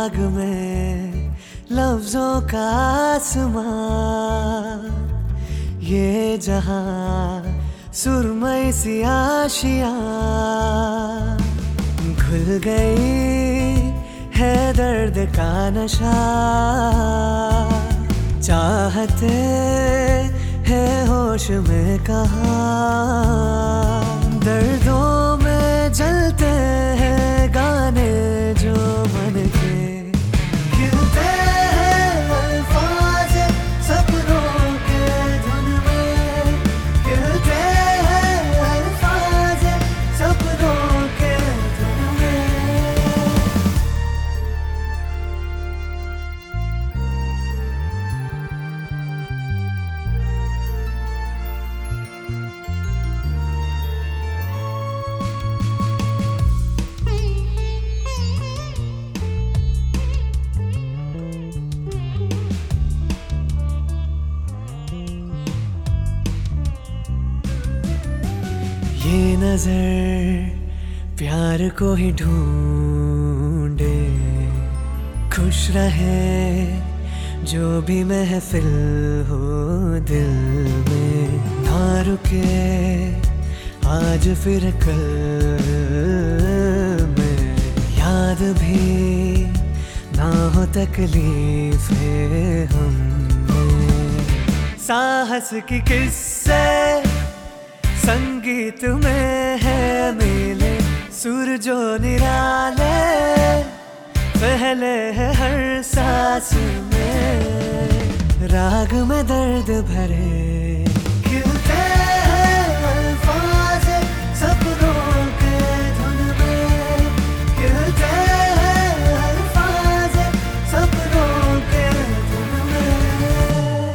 राग में लफ्जों का आसमां, ये जहां सुरमई सी आशियां, घुल गई है दर्द का नशा, चाहते है होश में कहाँ, दर्दों में जलते हैं गाने जो मन के, खिलते हैं अल्फाज सपनों के धुन में, खिलते हैं अल्फाज सपनों के धुन में। ये नजर प्यार को ही ढूंढे, खुश रहे जो भी महफिल हो दिल में, ना रुके आज फिर कल में, याद भी ना हो तकलीफें हमें, साहस की किस्से संगीत में है मेले, सुर जो निराले पहले है हर सांस में, राग में दर्द भरे, खिलते हैं अल्फाज सपनों के धुन में, खिलते हैं अल्फाज सपनों के धुन में।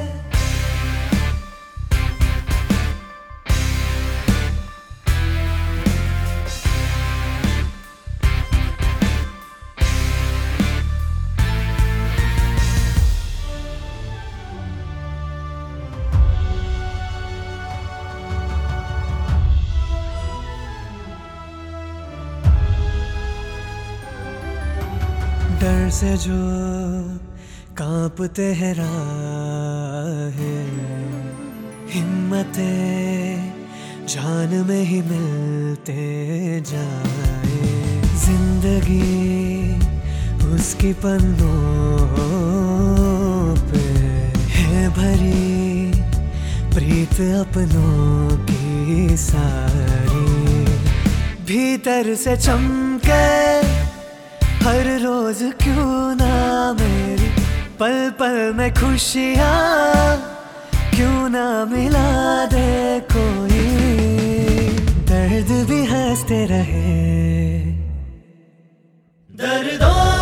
डर से जो कांपते हैं राहें, हिम्मते जान में ही मिलते जाए, जिंदगी उसकी पन्नों पे है भरी, प्रीत अपनों की सारी, भीतर से चमके हर रोज क्यों ना मेरी, पल पल में खुशियाँ क्यों ना मिला दे कोई, दर्द भी हंसते रहे, दर्दों